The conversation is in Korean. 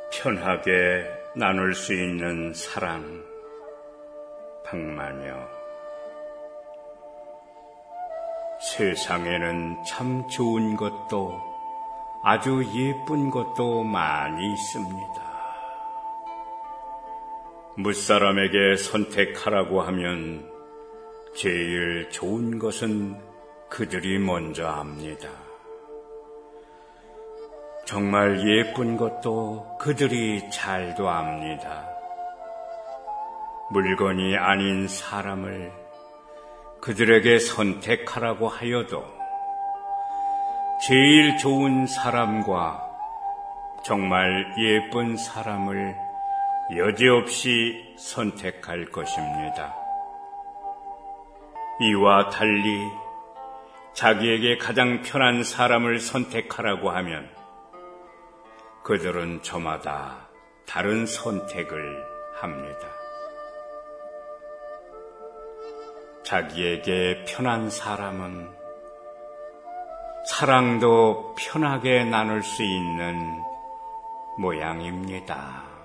편하게 나눌 수 있는 사랑, 박마녀. 세상에는 참 좋은 것도 아주 예쁜 것도 많이 있습니다. 무사람에게 선택하라고 하면 제일 좋은 것은 그들이 먼저 압니다. 정말 예쁜 것도 그들이 잘도 압니다. 물건이 아닌 사람을 그들에게 선택하라고 하여도 제일 좋은 사람과 정말 예쁜 사람을 여지없이 선택할 것입니다. 이와 달리 자기에게 가장 편한 사람을 선택하라고 하면 그들은 저마다 다른 선택을 합니다. 자기에게 편한 사람은 사랑도 편하게 나눌 수 있는 모양입니다.